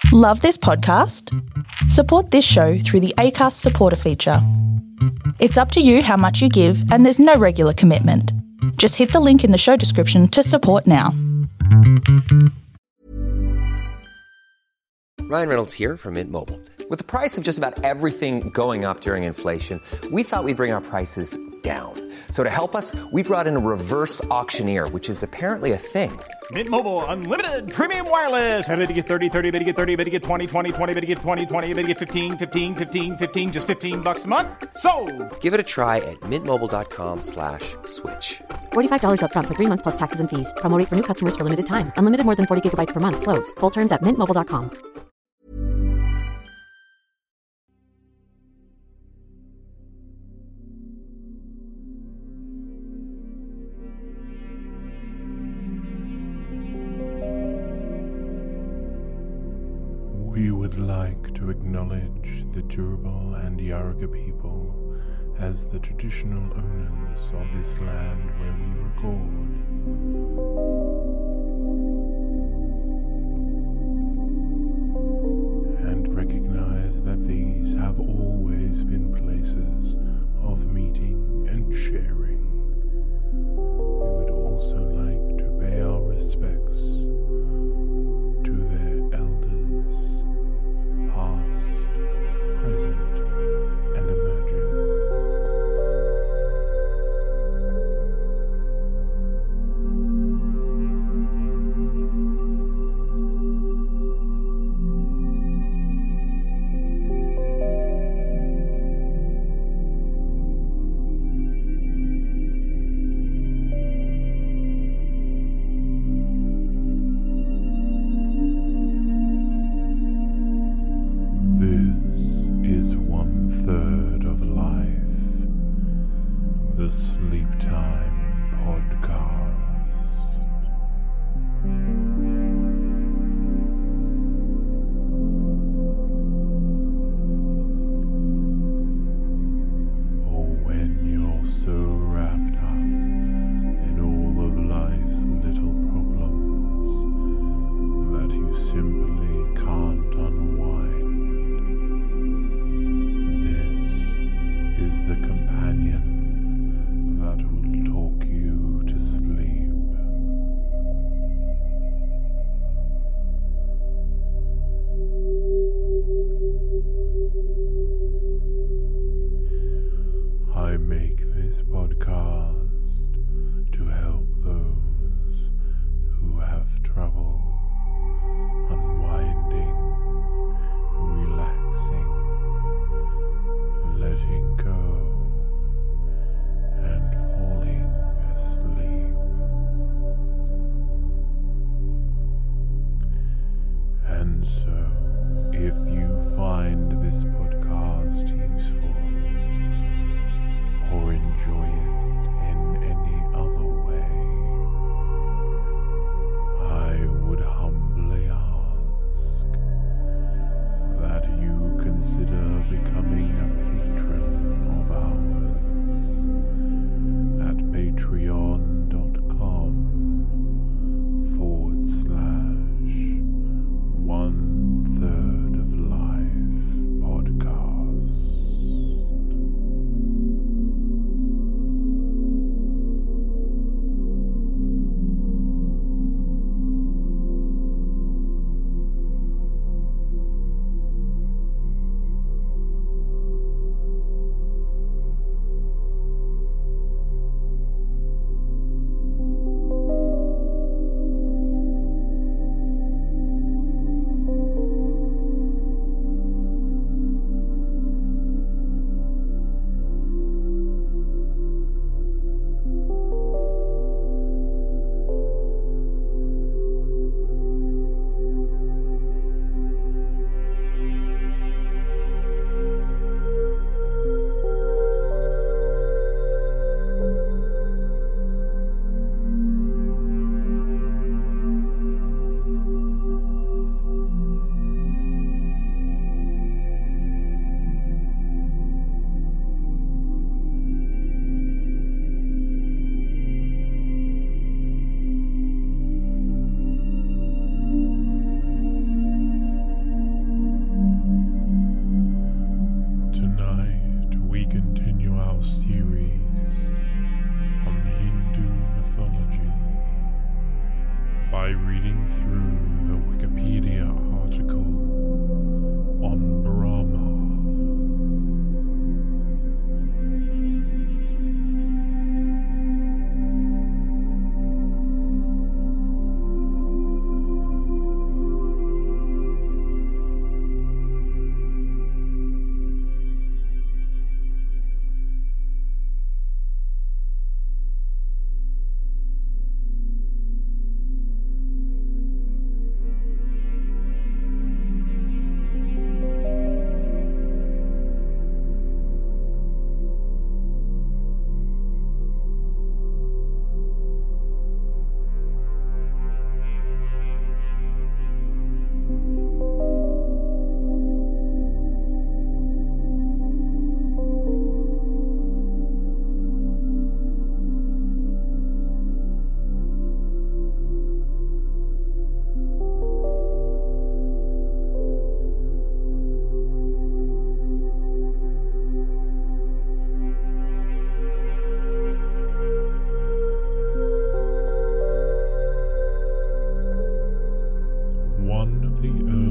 Love this podcast? Support this show through the Acast supporter feature. It's up to you how much you give, and there's no regular commitment. Just hit the link in the show description to support now. Ryan Reynolds here from Mint Mobile. With the price of just about everything going up during inflation, we thought we'd bring our prices down. So to help us, we brought in a reverse auctioneer, which is apparently a thing. Mint Mobile Unlimited Premium Wireless. How to get 30, 30, bit to get 30, bit to get 20, 20, 20, bit to get 20, 20, bit to get 15, 15, 15, 15, just $15 a month? Sold! Give it a try at mintmobile.com/switch. $45 up front for 3 months plus taxes and fees. Promo rate for new customers for limited time. Unlimited more than 40 gigabytes per month. Slows full terms at mintmobile.com. We would like to acknowledge the Turrbal and Yarraga people as the traditional owners of this land where we record. And recognize that these have always been places of meeting and sharing. We would also like to pay our respects to their elders, past, present, and emerging. This is 1/3 of life, the Sleep Time Podcast. For when you're so wrapped up in all of life's little problems that you simply can't unwind, this is the companion that will talk you to sleep. I make this podcast to help those who have trouble unwinding, relaxing, letting go, and falling asleep. And so, if you find this podcast useful or enjoy it in any other way, I would humbly ask that you consider becoming a patron of ours at patreon.com/1/3 of life podcast.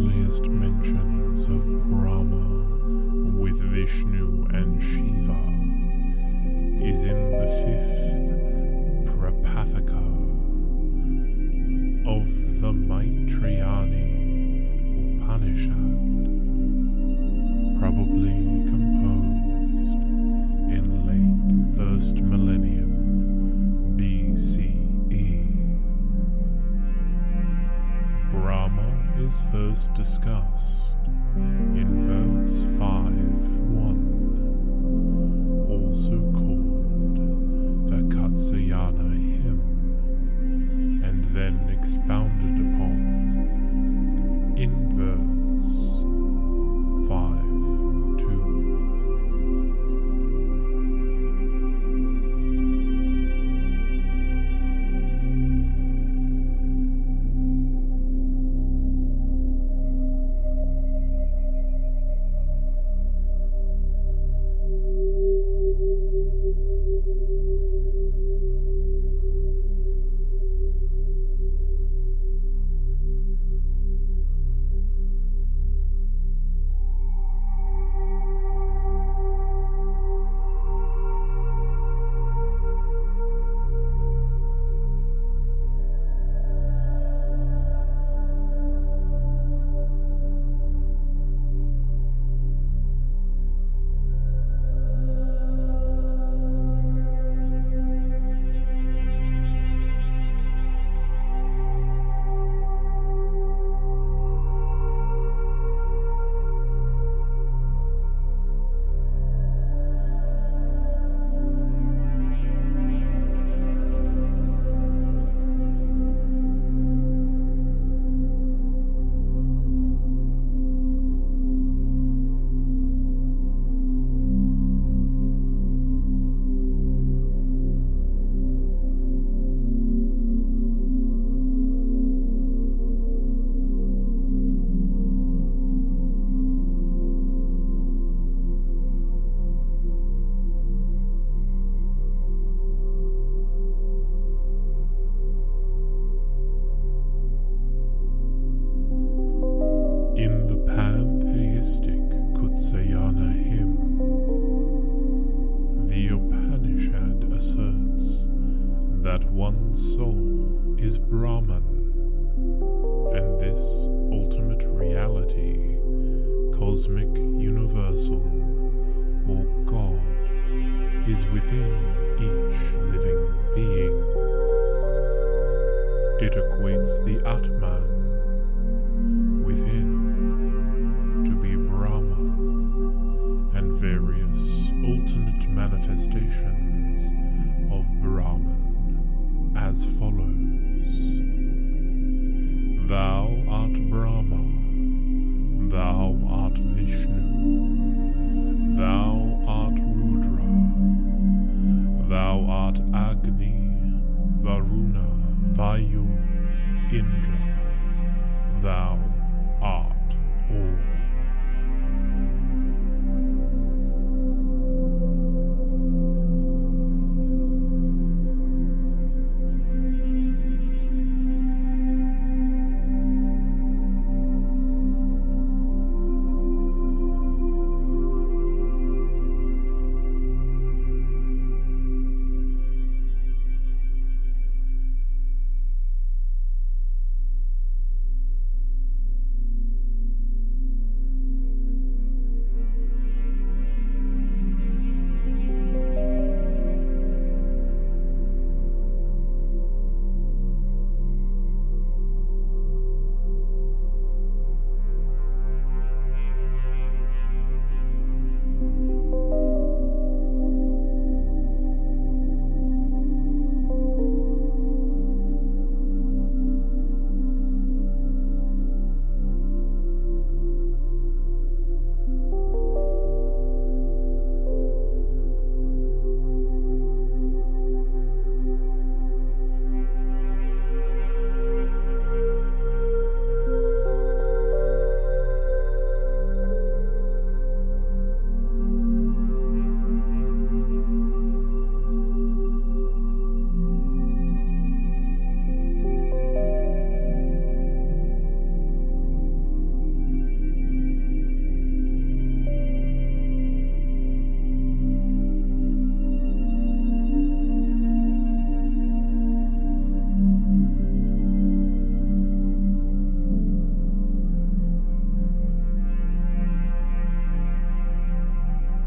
earliest mentions of Brahma with Vishnu and Shiva is in the 5th Prapathaka of the Maitrayani Upanishad, probably composed in late 1st millennium BCE. Brahma is first discussed in verse 5.1, also called the Katyayana hymn, and then expounded upon in verse 5.2. In the pantheistic Katyayana hymn, the Upanishad asserts that one soul is Brahman, and this ultimate reality, cosmic universal, or God, is within each living being. It equates the Atman within to be Brahma, and various alternate manifestations of Brahman as follows. Thou art Brahma, thou art Vishnu, thou art Rudra, thou art Agni, Varuna, Vayu, Indra, thou art all.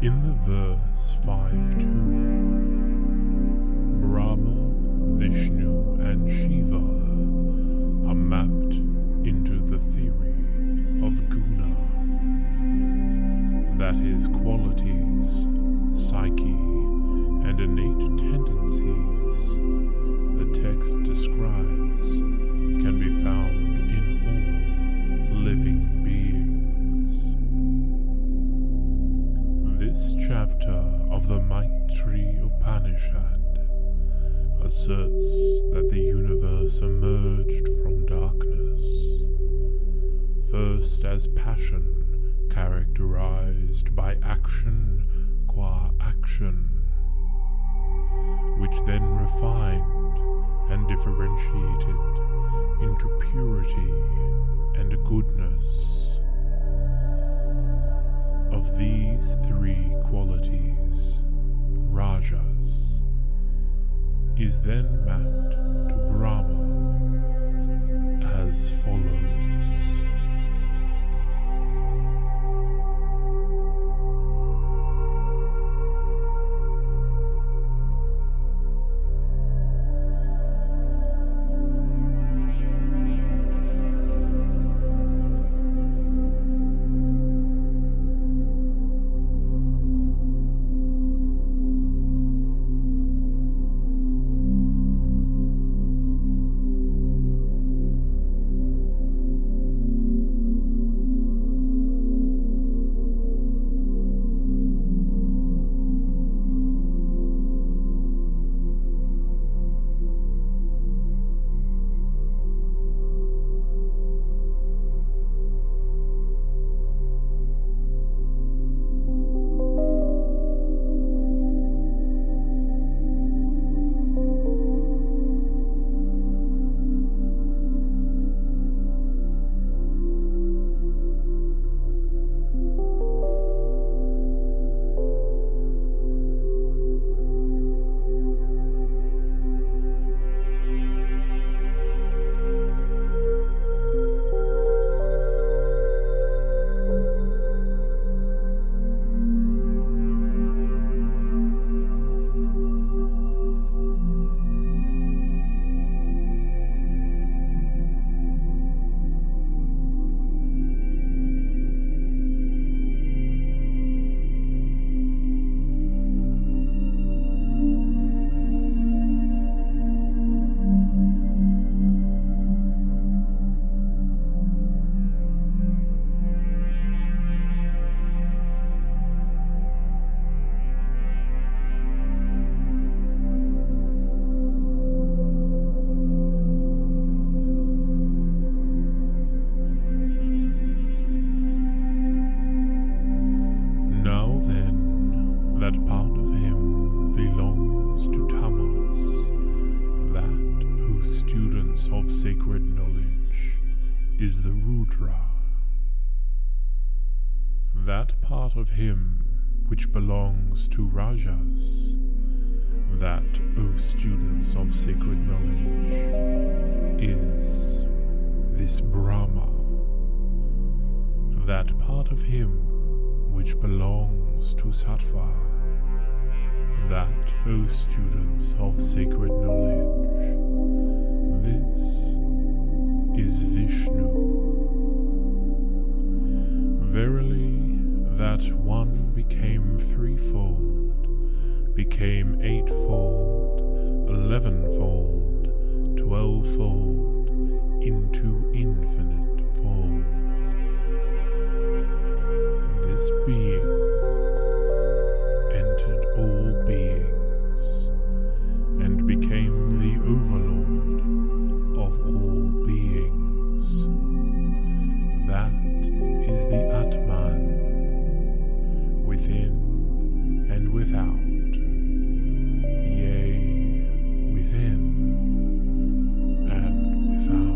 In the verse 5-2, Brahma, Vishnu, and Shiva are mapped into the theory of guna, that is, qualities, psyche, and innate tendencies the text describes can be found in all living beings. This chapter of the Maitri Upanishad asserts that the universe emerged from darkness, first as passion characterized by action qua action, which then refined and differentiated into purity and goodness. Of these three qualities, rajas is then mapped to Brahma as follows. Of sacred knowledge is the Rudra, that part of him which belongs to Rajas, that, O students of sacred knowledge, is this Brahma, that part of him which belongs to Sattva, that, O students of sacred knowledge, this is Vishnu. Verily, that one became threefold, became eightfold, 11-fold, 12-fold, into infinite fold. This being entered all beings and became the overlord of all beings. That is the Atman, within and without, yea, within and without.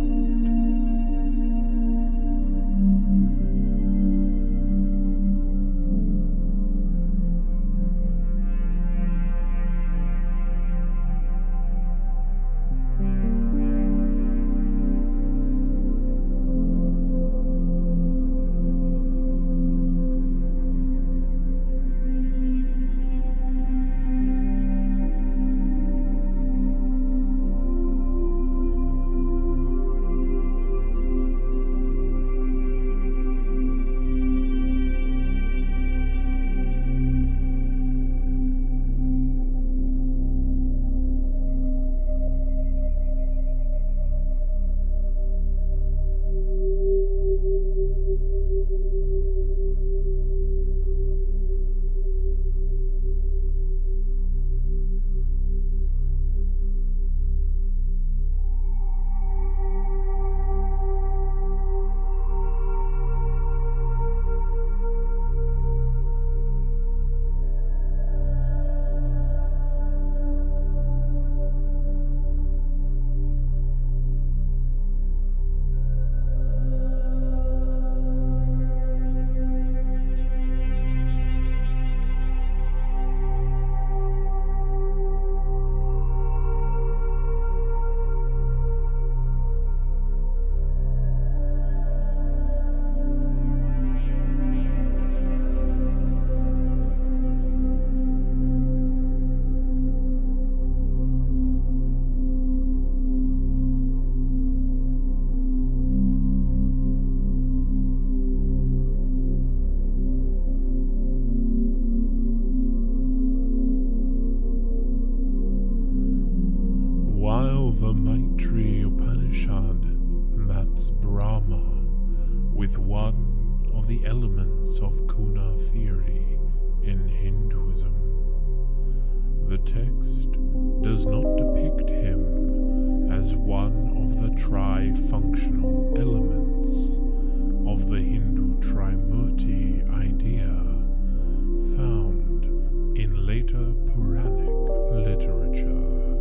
Taittiriya Upanishad maps Brahma with one of the elements of guna theory in Hinduism. The text does not depict him as one of the tri-functional elements of the Hindu Trimurti idea found in later Puranic literature.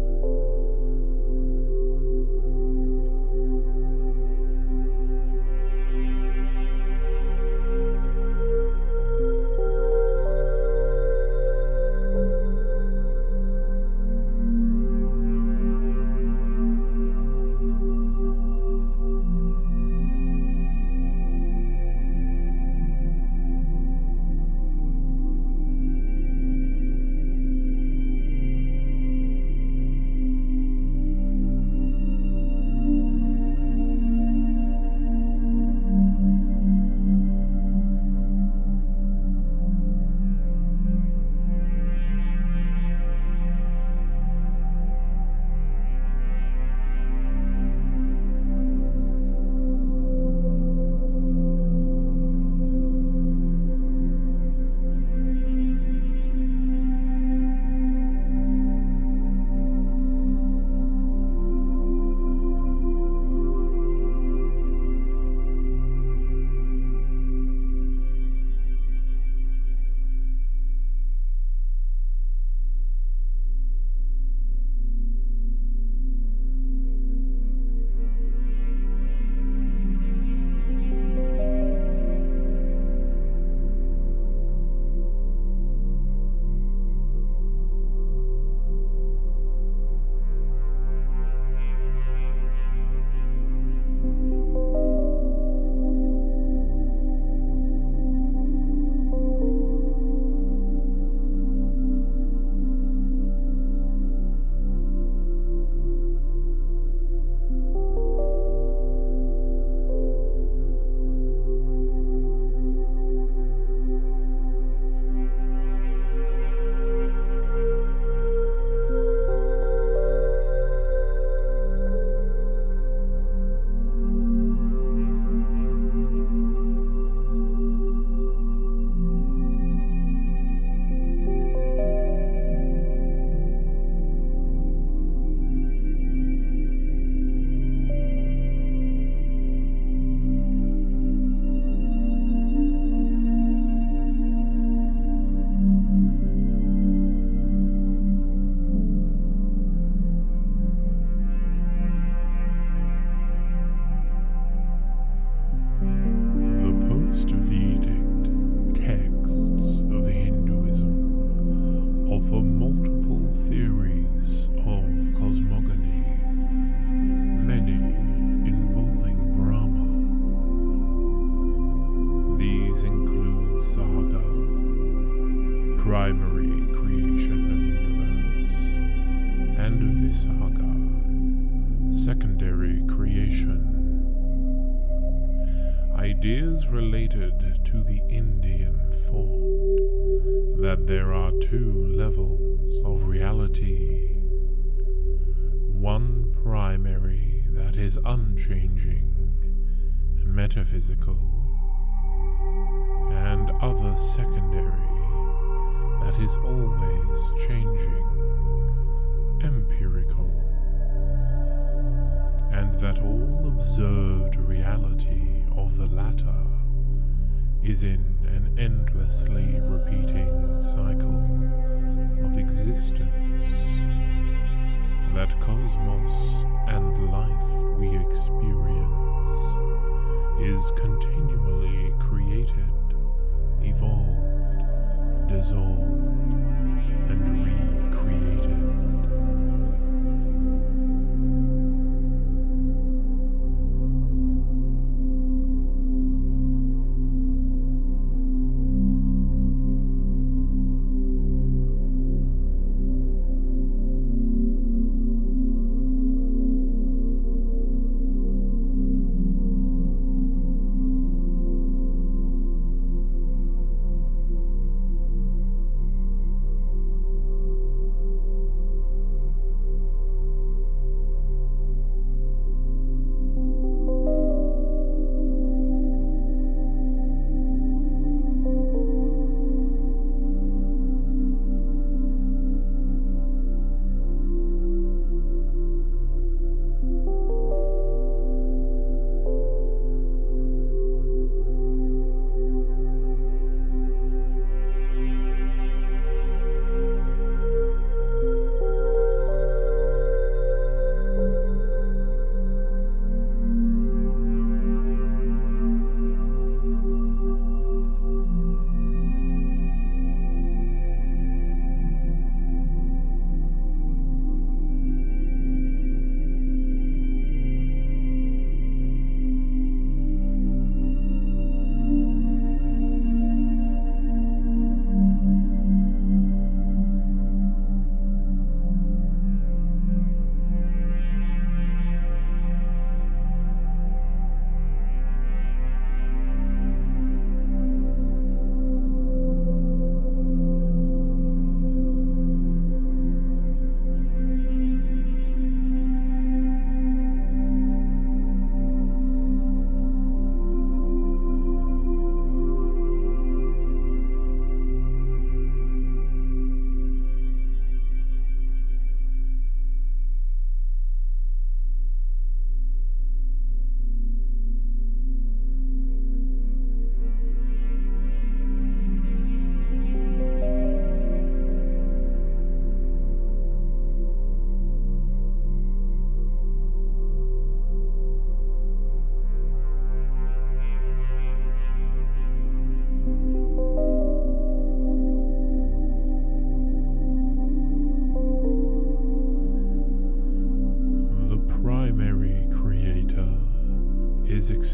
Primary creation of universe, and Visarga, secondary creation. Ideas related to the Indian thought that there are two levels of reality, one primary that is unchanging, metaphysical, and other secondary that is always changing, empirical, and that all observed reality of the latter is in an endlessly repeating cycle of existence. That cosmos and life we experience is continually created, evolved, dissolved, and recreated.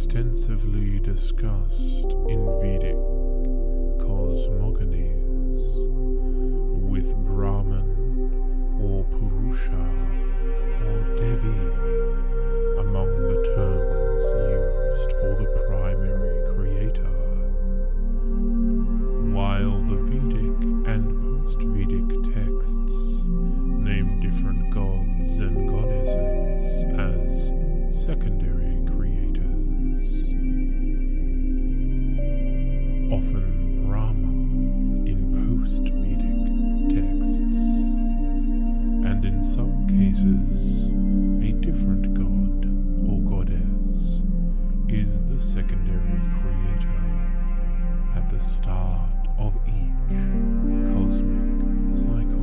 extensively discussed in Vedic cosmogonies, with Brahman or Purusha or Devi among the terms used for the primary creator, while the Vedic and post-Vedic texts name different gods and goddesses as secondary creators. Often Rama in post-Vedic texts, and in some cases a different god or goddess is the secondary creator at the start of each cosmic cycle.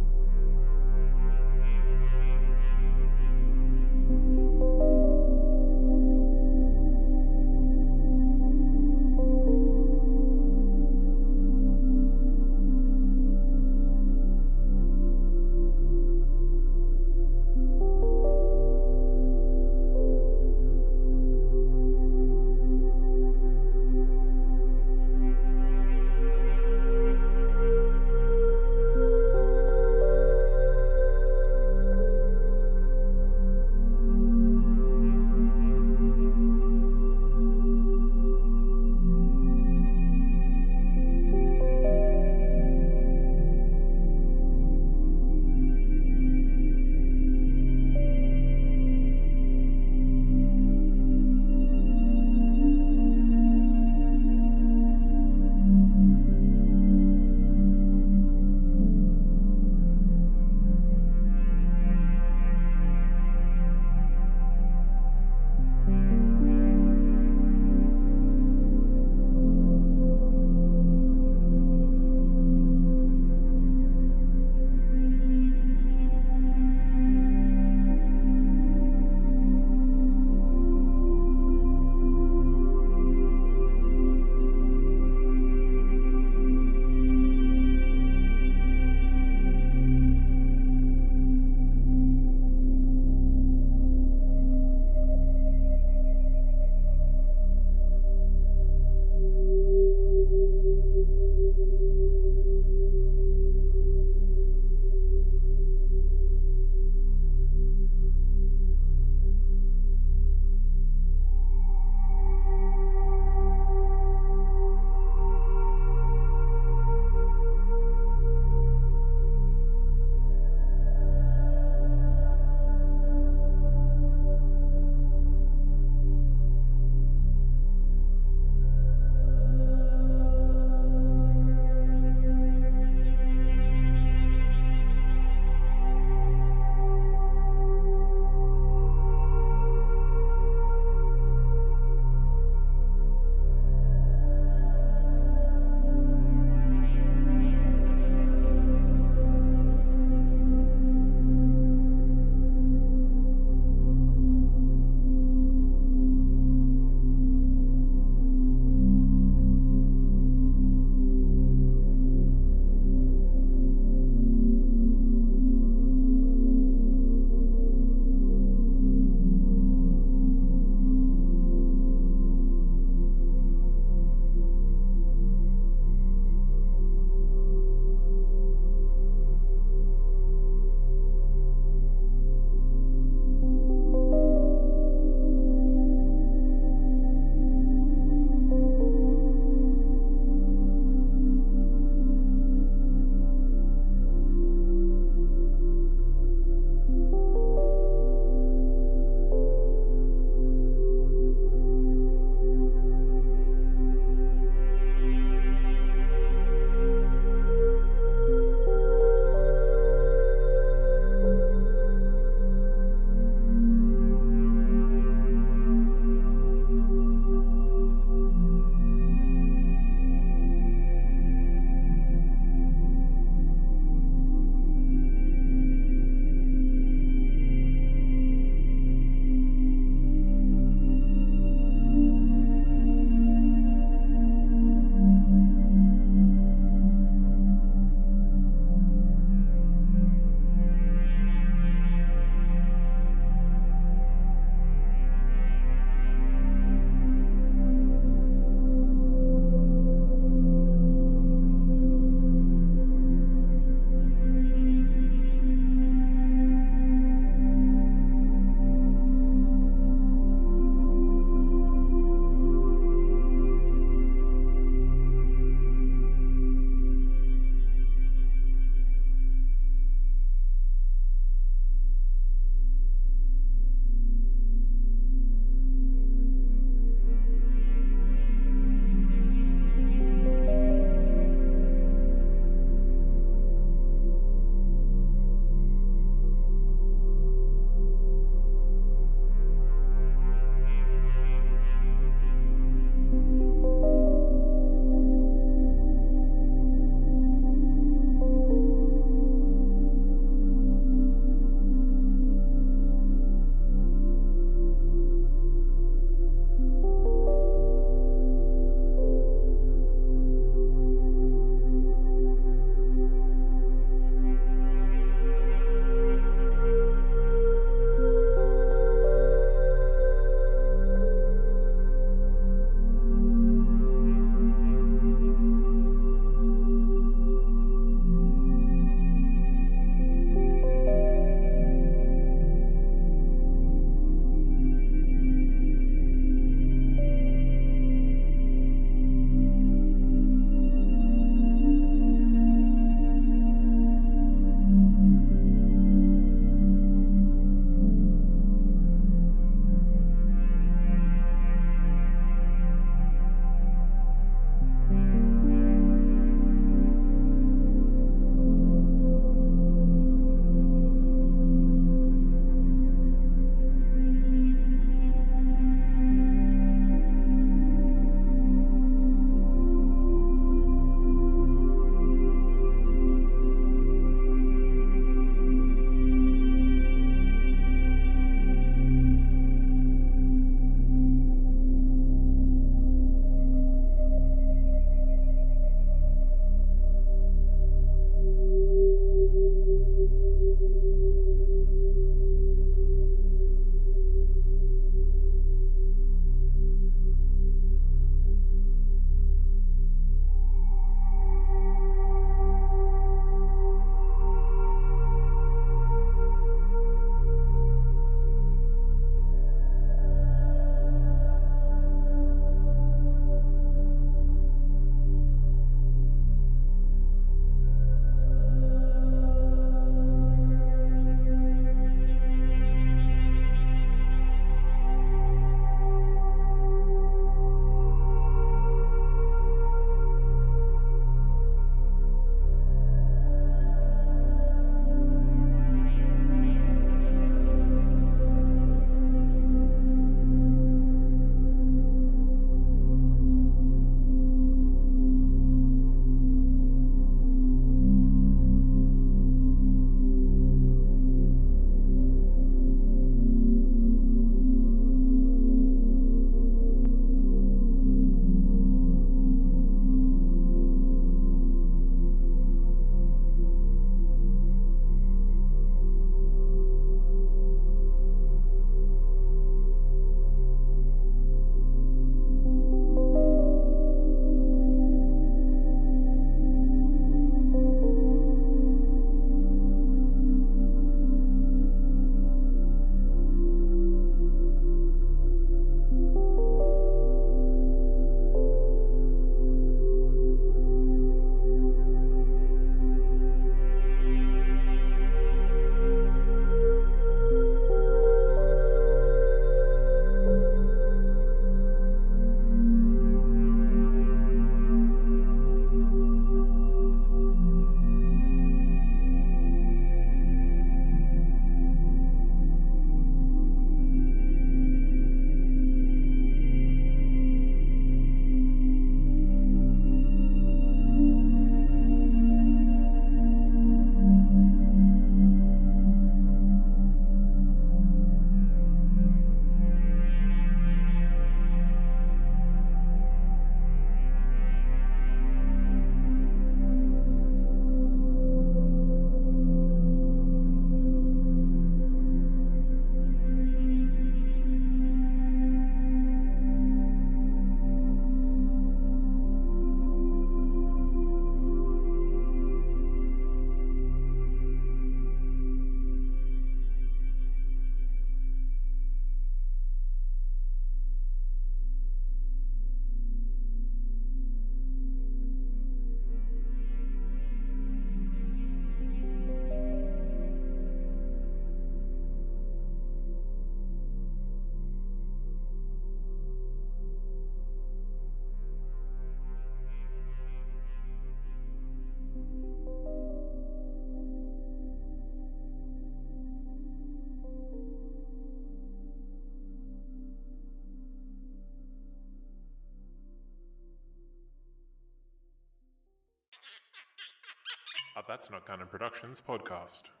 That's Not Canon Productions podcast.